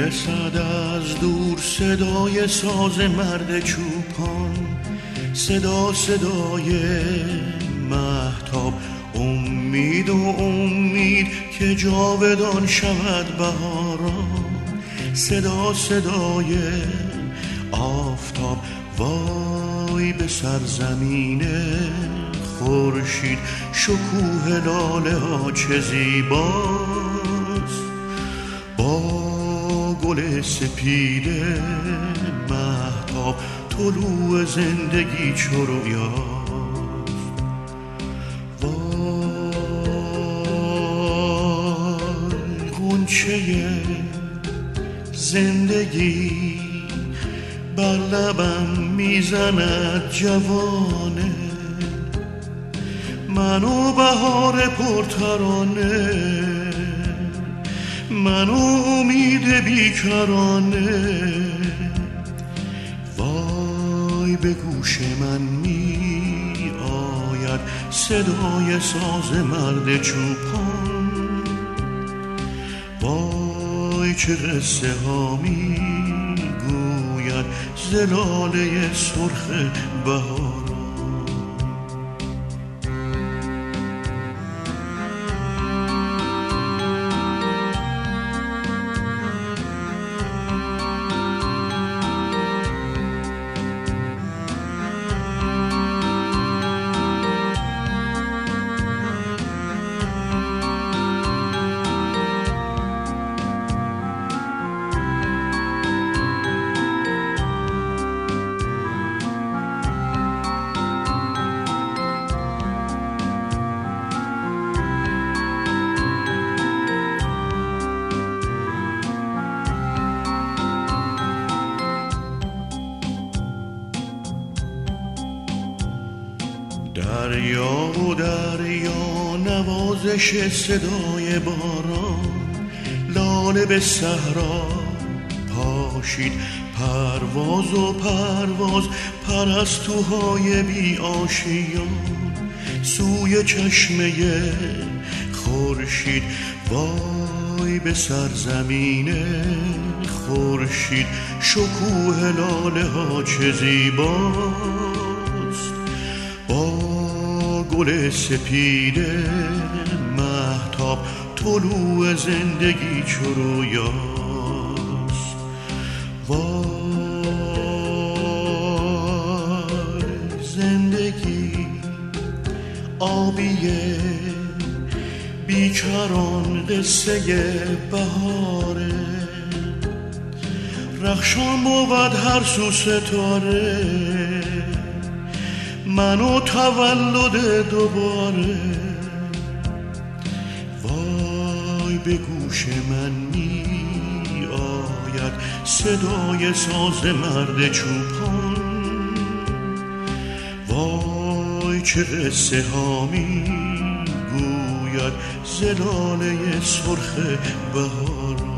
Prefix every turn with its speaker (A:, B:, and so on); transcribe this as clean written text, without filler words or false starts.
A: رسد از دور صدای ساز مرد چوپان، صدای مهتاب، امید و امید که جاودان شود بهاران، صدای آفتاب. وای به سرزمین خورشید، شکوه لاله ها چه زیباست، با گل سپید مهتاب طلوع زندگی چو رویاست. وای غنچه زندگی بر لبم میزند جوانه، منو بهار پرترانه، منو امید بیکرانه. وای به گوش من می آید صدای ساز مرد چوپان، وای چه قصه ها می گوید ز لاله سرخ بهار. دریا و دریا نوازش صدای باران، لاله به صحرا پاشید پرواز و پرواز، پرستوهای بی آشیان سوی چشمه خورشید. وای به سرزمین خورشید، شکوه لاله ها چه زیباست، با گل سپید مهتاب طلوع زندگی چو رویاست. وای زندگی آبیه بیکران قصه بهاره، رخشان بود هر سو ستاره، منو تولد دوباره. وای به گوش من می آید صدای ساز مرد چوپان، وای چه قصه ها می گوید ز لاله سرخ بهار.